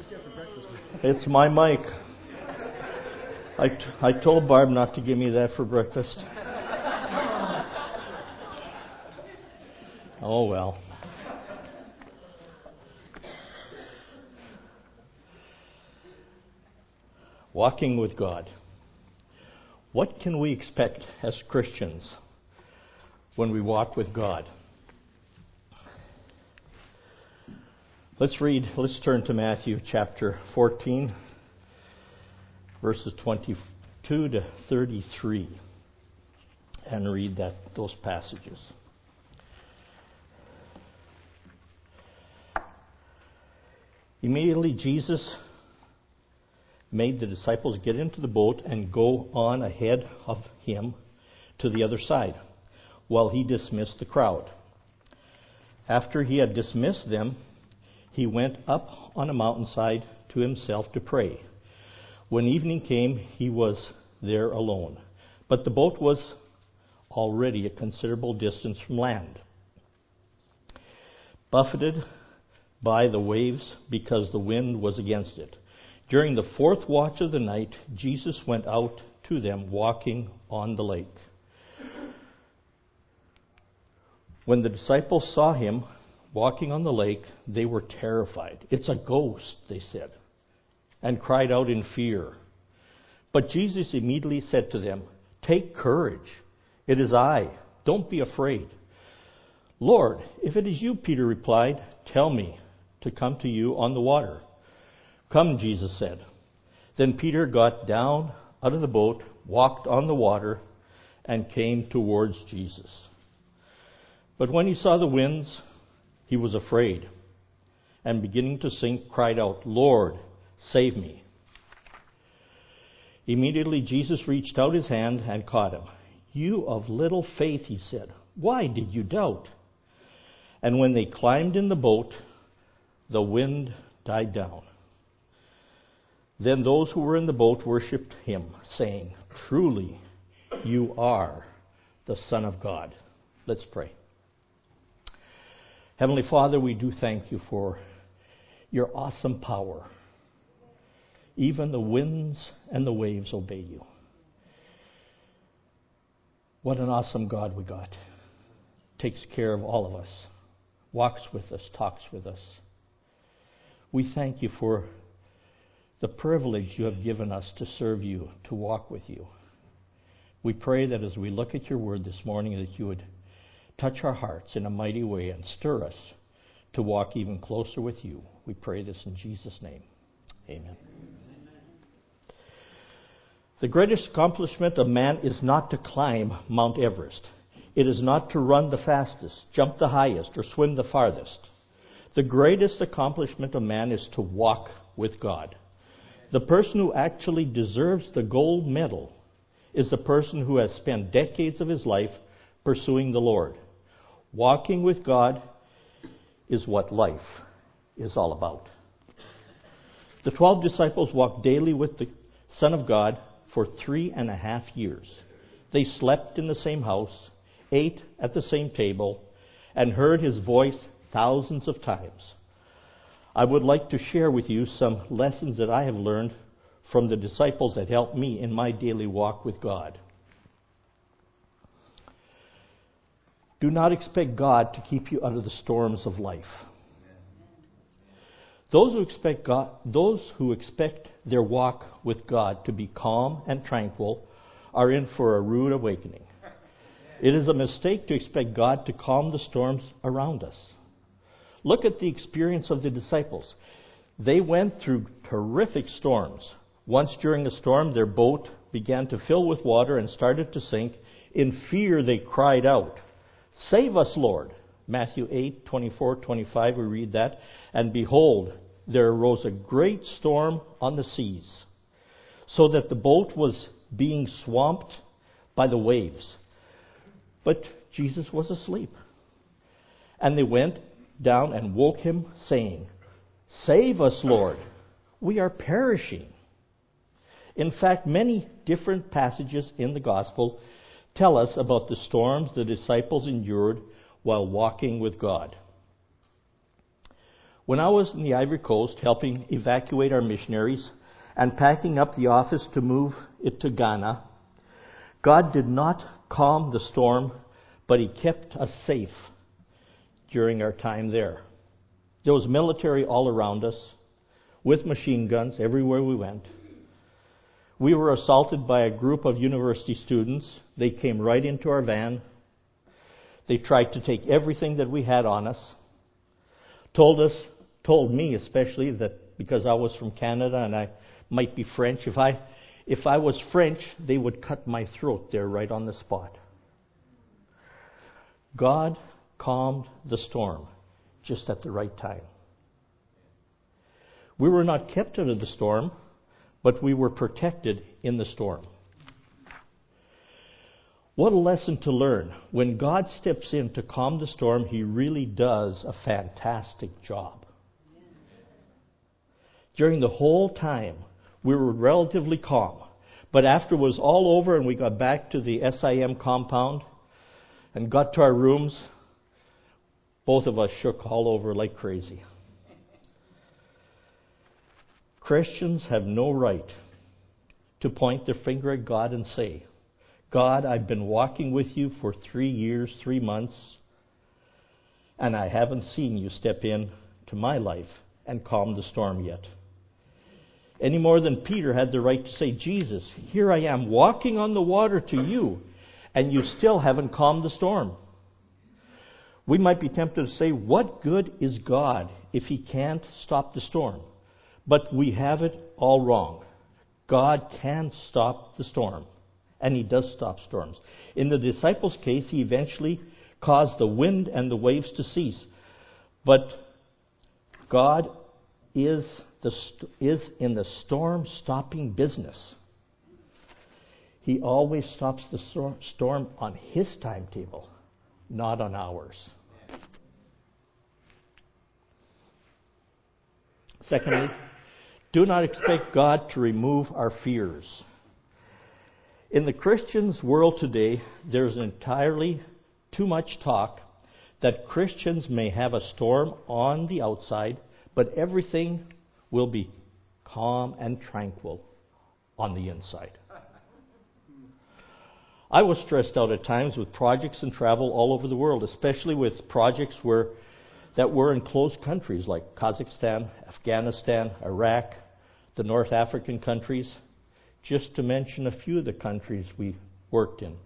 It's my mic. I told Barb not to give me that for breakfast. Oh well. Walking with God. What can we expect as Christians when we walk with God? Let's turn to Matthew chapter 14, verses 22 to 33, and read those passages. Immediately Jesus made the disciples get into the boat and go on ahead of him to the other side, while he dismissed the crowd. After he had dismissed them, he went up on a mountainside to himself to pray. When evening came, he was there alone, but the boat was already a considerable distance from land, buffeted by the waves because the wind was against it. During the fourth watch of the night, Jesus went out to them walking on the lake. When the disciples saw him walking on the lake, they were terrified. "It's a ghost," they said, and cried out in fear. But Jesus immediately said to them, "Take courage. It is I. Don't be afraid." "Lord, if it is you," Peter replied, "tell me to come to you on the water." "Come," Jesus said. Then Peter got down out of the boat, walked on the water, and came towards Jesus. But when he saw the winds, he was afraid, and beginning to sink, cried out, "Lord, save me." Immediately Jesus reached out his hand and caught him. "You of little faith," he said, "why did you doubt?" And when they climbed in the boat, the wind died down. Then those who were in the boat worshipped him, saying, "Truly, you are the Son of God." Let's pray. Heavenly Father, we do thank you for your awesome power. Even the winds and the waves obey you. What an awesome God we got. Takes care of all of us, walks with us, talks with us. We thank you for the privilege you have given us to serve you, to walk with you. We pray that as we look at your word this morning, that you would touch our hearts in a mighty way and stir us to walk even closer with you. We pray this in Jesus' name. Amen. The greatest accomplishment of man is not to climb Mount Everest. It is not to run the fastest, jump the highest, or swim the farthest. The greatest accomplishment of man is to walk with God. The person who actually deserves the gold medal is the person who has spent decades of his life pursuing the Lord. Walking with God is what life is all about. The 12 disciples walked daily with the Son of God for 3.5 years. They slept in the same house, ate at the same table, and heard his voice thousands of times. I would like to share with you some lessons that I have learned from the disciples that helped me in my daily walk with God. Do not expect God to keep you out of the storms of life. Those who expect their walk with God to be calm and tranquil are in for a rude awakening. It is a mistake to expect God to calm the storms around us. Look at the experience of the disciples. They went through terrific storms. Once during a storm, their boat began to fill with water and started to sink. In fear, they cried out, "Save us, Lord." Matthew 8:24-25, we read that. And behold, there arose a great storm on the seas, so that the boat was being swamped by the waves. But Jesus was asleep. And they went down and woke him, saying, "Save us, Lord, we are perishing." In fact, many different passages in the gospel tell us about the storms the disciples endured while walking with God. When I was in the Ivory Coast helping evacuate our missionaries and packing up the office to move it to Ghana, God did not calm the storm, but He kept us safe during our time there. There was military all around us, with machine guns everywhere we went. We were assaulted by a group of university students. They came right into our van. They tried to take everything that we had on us. Told me especially, that because I was from Canada and I might be French, if I was French, they would cut my throat there right on the spot. God calmed the storm just at the right time. We were not kept out of the storm, but we were protected in the storm. What a lesson to learn. When God steps in to calm the storm, He really does a fantastic job. During the whole time, we were relatively calm. But after it was all over and we got back to the SIM compound and got to our rooms, both of us shook all over like crazy. Christians have no right to point their finger at God and say, God, I've been walking with you for 3 years, 3 months, and I haven't seen you step in to my life and calm the storm yet. Any more than Peter had the right to say, Jesus, here I am walking on the water to you, and you still haven't calmed the storm. We might be tempted to say, what good is God if He can't stop the storm? But we have it all wrong. God can stop the storm, and He does stop storms. In the disciples' case, He eventually caused the wind and the waves to cease. But God is in the storm-stopping business. He always stops the storm on His timetable, not on ours. Secondly, do not expect God to remove our fears. In the Christian's world today, there's entirely too much talk that Christians may have a storm on the outside, but everything will be calm and tranquil on the inside. I was stressed out at times with projects and travel all over the world, especially with projects that were in closed countries like Kazakhstan, Afghanistan, Iraq, the North African countries, just to mention a few of the countries we worked in.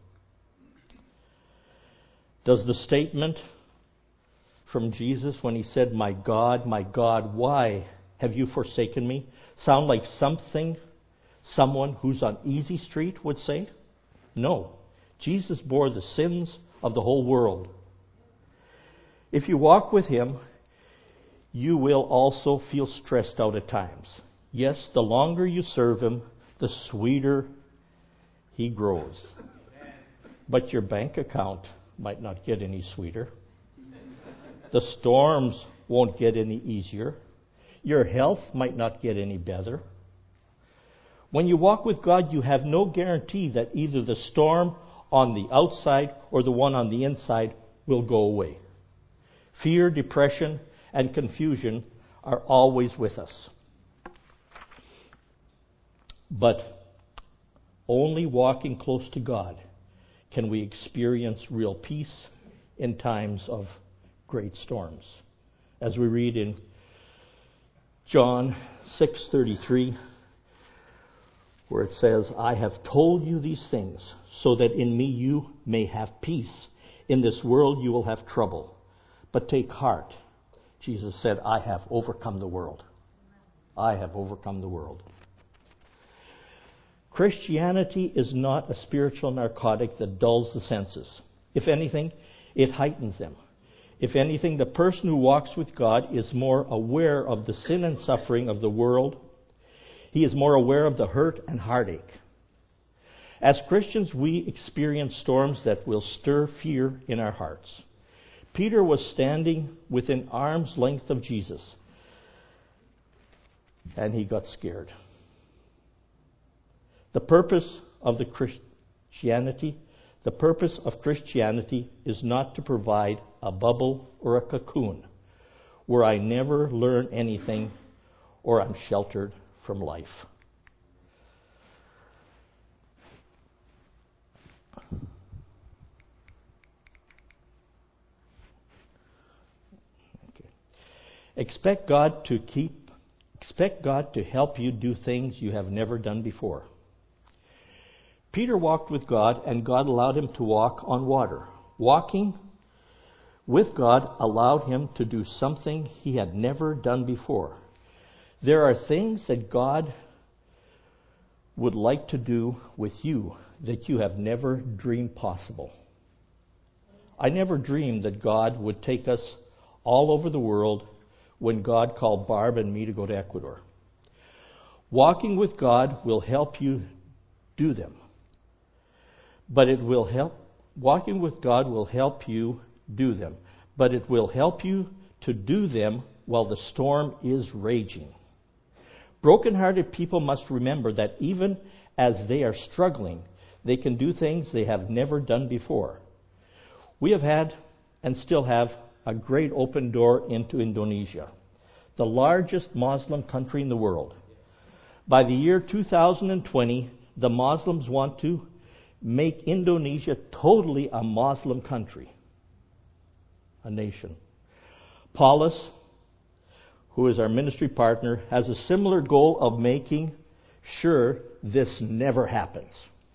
Does the statement from Jesus when He said, my God, why have you forsaken me, sound like something someone who's on easy street would say? No. Jesus bore the sins of the whole world. If you walk with Him, you will also feel stressed out at times. Yes, the longer you serve Him, the sweeter He grows. But your bank account might not get any sweeter. The storms won't get any easier. Your health might not get any better. When you walk with God, you have no guarantee that either the storm on the outside or the one on the inside will go away. Fear, depression, and confusion are always with us. But only walking close to God can we experience real peace in times of great storms. As we read in John 6:33, where it says, I have told you these things so that in me you may have peace. In this world you will have trouble. But take heart. Jesus said, I have overcome the world. I have overcome the world. Christianity is not a spiritual narcotic that dulls the senses. If anything, it heightens them. If anything, the person who walks with God is more aware of the sin and suffering of the world. He is more aware of the hurt and heartache. As Christians, we experience storms that will stir fear in our hearts. Peter was standing within arm's length of Jesus, and he got scared. The purpose of Christianity is not to provide a bubble or a cocoon where I never learn anything or I'm sheltered from life. Okay. Expect God to help you do things you have never done before. Peter walked with God, and God allowed him to walk on water. Walking with God allowed him to do something he had never done before. There are things that God would like to do with you that you have never dreamed possible. I never dreamed that God would take us all over the world when God called Barb and me to go to Ecuador. Walking with God will help you do them. Walking with God will help you do them, but it will help you to do them while the storm is raging. Broken-hearted people must remember that even as they are struggling, they can do things they have never done before. We have had and still have a great open door into Indonesia, the largest Muslim country in the world. By the year 2020, the Muslims want to make Indonesia totally a Muslim country, a nation. Paulus, who is our ministry partner, has a similar goal of making sure this never happens.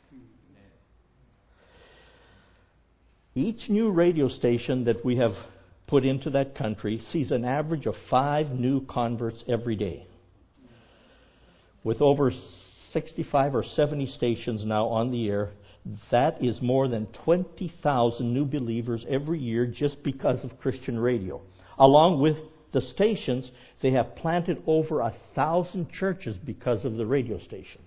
Each new radio station that we have put into that country sees an average of 5 new converts every day. With over 65 or 70 stations now on the air, that is more than 20,000 new believers every year just because of Christian radio. Along with the stations, they have planted over 1,000 churches because of the radio stations.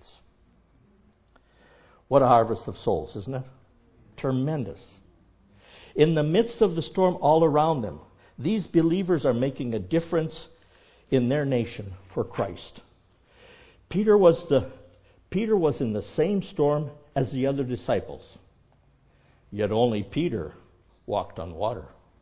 What a harvest of souls, isn't it? Tremendous. In the midst of the storm all around them, these believers are making a difference in their nation for Christ. Peter was in the same storm as the other disciples, yet only Peter walked on water.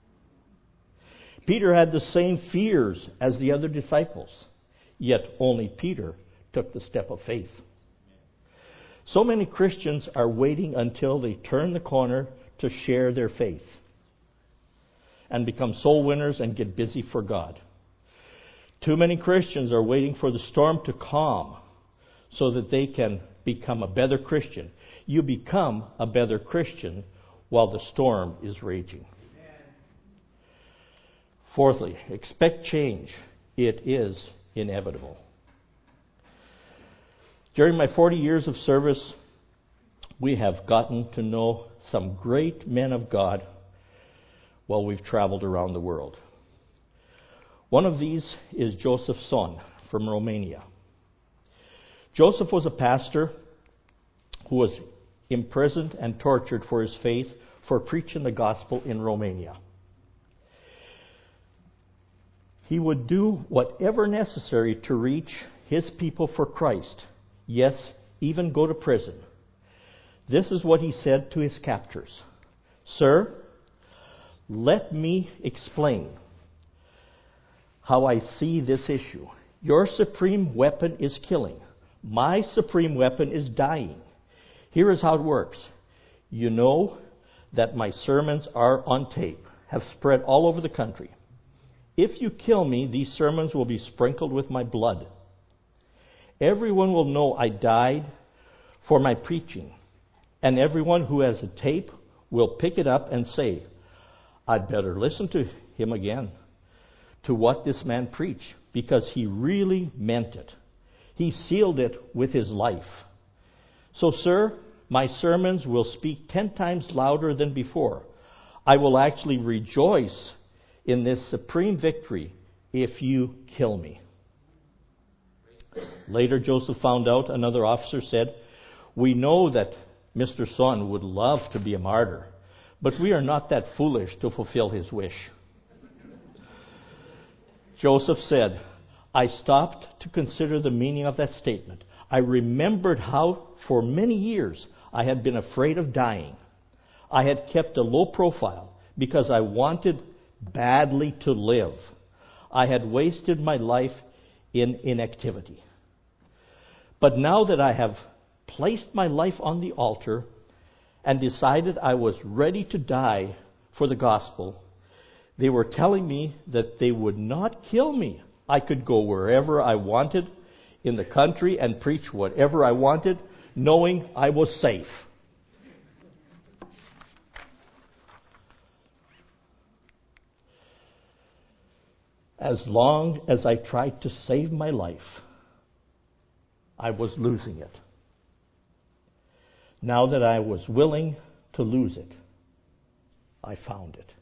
Peter had the same fears as the other disciples, yet only Peter took the step of faith. So many Christians are waiting until they turn the corner to share their faith and become soul winners and get busy for God. Too many Christians are waiting for the storm to calm so that they can become a better Christian. You become a better Christian while the storm is raging. Fourthly, expect change. It is inevitable. During my 40 years of service, we have gotten to know some great men of God while we've traveled around the world. One of these is Joseph Son from Romania. Joseph was a pastor who was imprisoned and tortured for his faith for preaching the gospel in Romania. He would do whatever necessary to reach his people for Christ. Yes, even go to prison. This is what he said to his captors. Sir, let me explain how I see this issue. Your supreme weapon is killing. My supreme weapon is dying. Here is how it works. You know that my sermons are on tape, have spread all over the country. If you kill me, these sermons will be sprinkled with my blood. Everyone will know I died for my preaching. And everyone who has a tape will pick it up and say, I'd better listen to him again, to what this man preached, because he really meant it. He sealed it with his life. So, sir, my sermons will speak 10 times louder than before. I will actually rejoice in this supreme victory if you kill me. Later, Joseph found out, another officer said, we know that Mr. Son would love to be a martyr, but we are not that foolish to fulfill his wish. Joseph said, I stopped to consider the meaning of that statement. I remembered how, for many years, I had been afraid of dying. I had kept a low profile because I wanted badly to live. I had wasted my life in inactivity. But now that I have placed my life on the altar and decided I was ready to die for the gospel, they were telling me that they would not kill me. I could go wherever I wanted in the country and preach whatever I wanted, knowing I was safe. As long as I tried to save my life, I was losing it. Now that I was willing to lose it, I found it.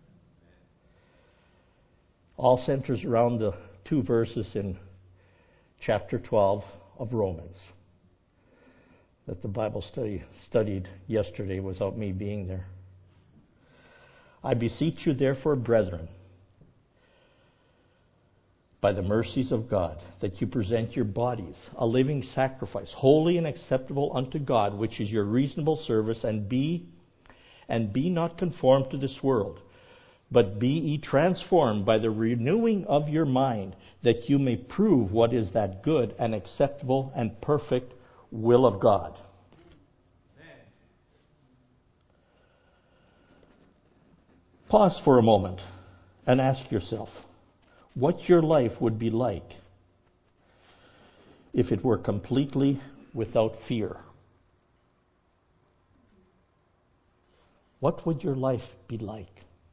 All centers around the 2 verses in chapter 12 of Romans that the Bible studied yesterday without me being there. I beseech you, therefore, brethren, by the mercies of God, that you present your bodies a living sacrifice, holy and acceptable unto God, which is your reasonable service, and be not conformed to this world, but be ye transformed by the renewing of your mind, that you may prove what is that good and acceptable and perfect will of God. Pause for a moment and ask yourself what your life would be like if it were completely without fear. What would your life be like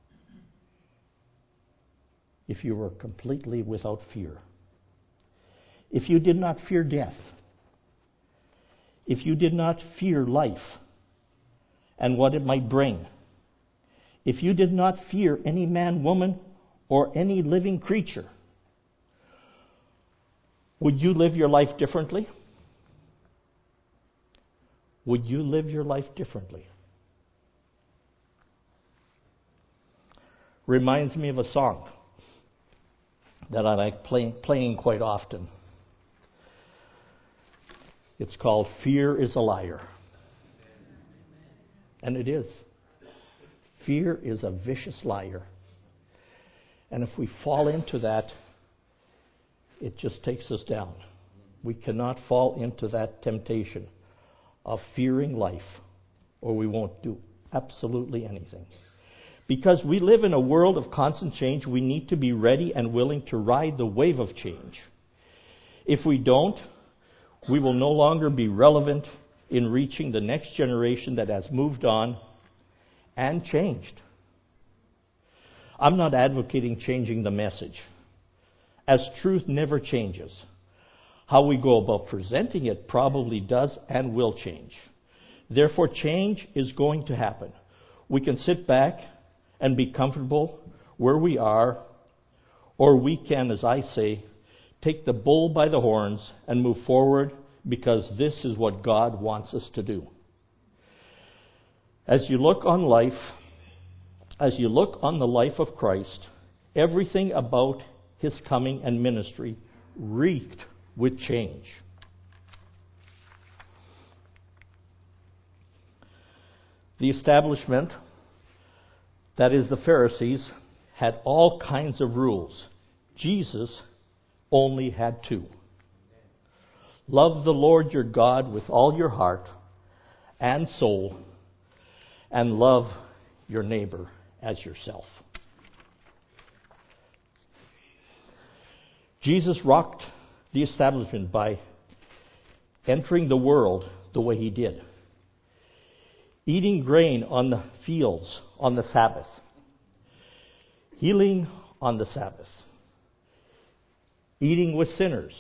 if you were completely without fear? If you did not fear death, if you did not fear life and what it might bring, if you did not fear any man, woman, or any living creature, would you live your life differently? Would you live your life differently? Reminds me of a song that I like playing quite often. It's called Fear is a Liar. And it is. Fear is a vicious liar. And if we fall into that, it just takes us down. We cannot fall into that temptation of fearing life, or we won't do absolutely anything. Because we live in a world of constant change, we need to be ready and willing to ride the wave of change. If we don't, we will no longer be relevant in reaching the next generation that has moved on and changed. I'm not advocating changing the message, as truth never changes. How we go about presenting it probably does and will change. Therefore, change is going to happen. We can sit back and be comfortable where we are, or we can, as I say, take the bull by the horns and move forward, because this is what God wants us to do. As you look on the life of Christ, everything about his coming and ministry reeked with change. The establishment, that is the Pharisees, had all kinds of rules. Jesus only had 2. Love the Lord your God with all your heart and soul, and love your neighbor as yourself. Jesus rocked the establishment by entering the world the way he did. Eating grain on the fields on the Sabbath. Healing on the Sabbath. Eating with sinners.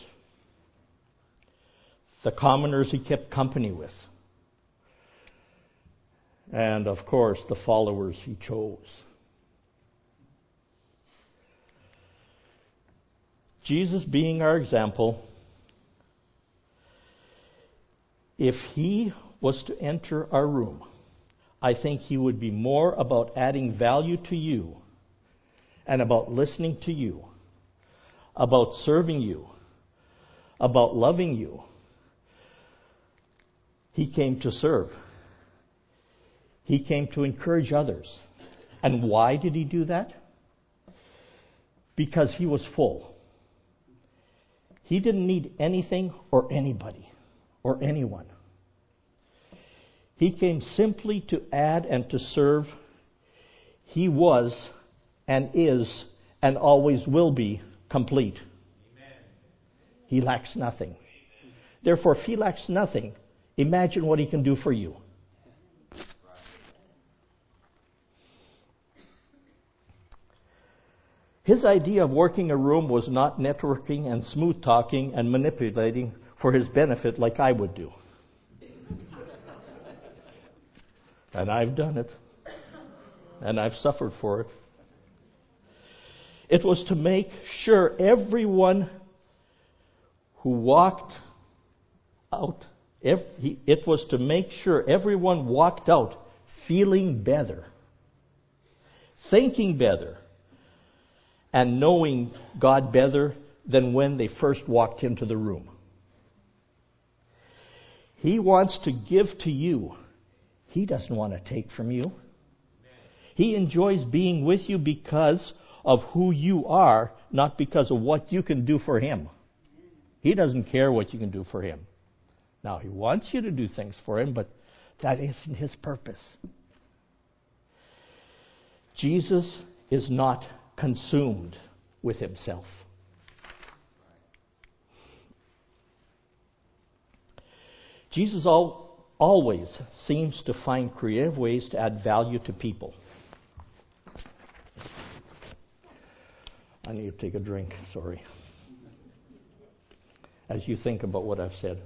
The commoners he kept company with. And of course, the followers he chose. Jesus being our example, if he was to enter our room, I think he would be more about adding value to you and about listening to you, about serving you, about loving you. He came to serve. He came to encourage others. And why did he do that? because he was full. He didn't need anything or anybody or anyone. He came simply to add and to serve. He was and is and always will be complete. Amen. He lacks nothing. Therefore, if he lacks nothing, imagine what he can do for you. His idea of working a room was not networking and smooth talking and manipulating for his benefit like I would do. And I've done it. And I've suffered for it. It was to make sure everyone who walked out, it was to make sure everyone walked out feeling better, thinking better, and knowing God better than when they first walked into the room. He wants to give to you. He doesn't want to take from you. He enjoys being with you because of who you are, not because of what you can do for him. He doesn't care what you can do for him. Now, he wants you to do things for him, but that isn't his purpose. Jesus is not consumed with himself. Jesus always seems to find creative ways to add value to people. I need to take a drink, sorry. As you think about what I've said.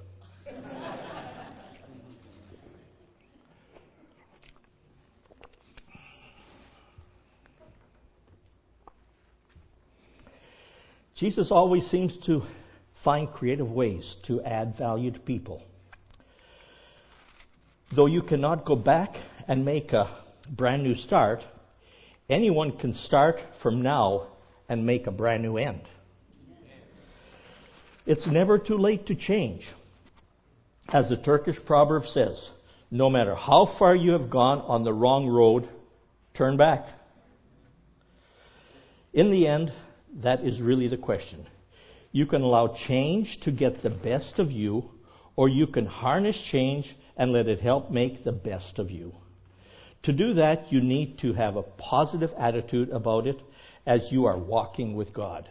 Jesus always seems to find creative ways to add value to people. Though you cannot go back and make a brand new start, anyone can start from now and make a brand new end. It's never too late to change. As the Turkish proverb says, no matter how far you have gone on the wrong road, turn back. In the end, that is really the question. You can allow change to get the best of you, or you can harness change and let it help make the best of you. To do that, you need to have a positive attitude about it as you are walking with God.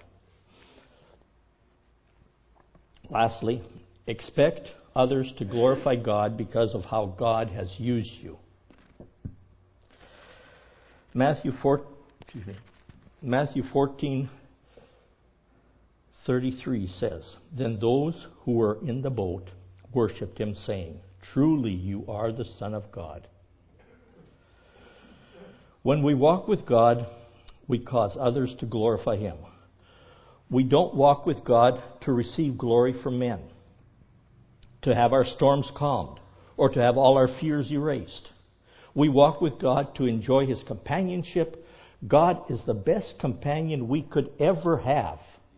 Lastly, expect others to glorify God because of how God has used you. Matthew 14:33 says, Then those who were in the boat worshipped him, saying, Truly you are the Son of God. When we walk with God, we cause others to glorify him. We don't walk with God to receive glory from men, to have our storms calmed, or to have all our fears erased. We walk with God to enjoy his companionship. God is the best companion we could ever have.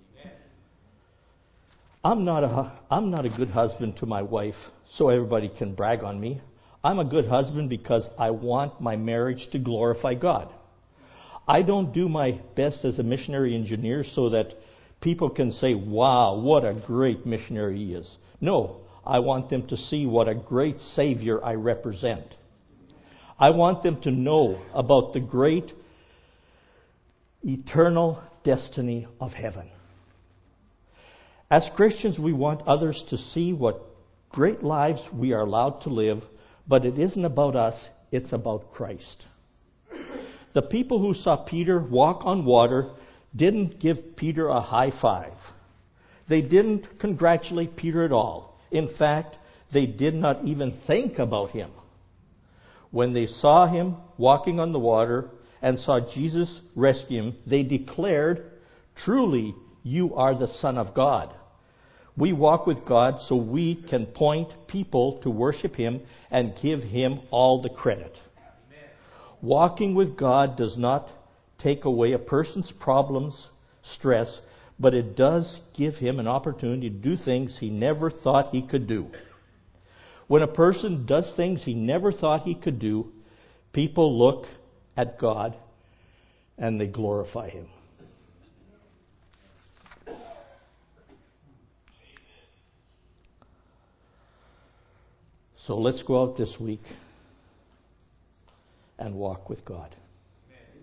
I'm not a good husband to my wife so everybody can brag on me. I'm a good husband because I want my marriage to glorify God. I don't do my best as a missionary engineer so that people can say, wow, what a great missionary he is. No, I want them to see what a great Savior I represent. I want them to know about the great eternal destiny of heaven. As Christians, we want others to see what great lives we are allowed to live, but it isn't about us, it's about Christ. The people who saw Peter walk on water didn't give Peter a high five. They didn't congratulate Peter at all. In fact, they did not even think about him. When they saw him walking on the water and saw Jesus rescue him, they declared, Truly, you are the Son of God. We walk with God so we can point people to worship him and give him all the credit. Amen. Walking with God does not take away a person's problems, stress, but it does give him an opportunity to do things he never thought he could do. When a person does things he never thought he could do, people look at God and they glorify him. So let's go out this week and walk with God.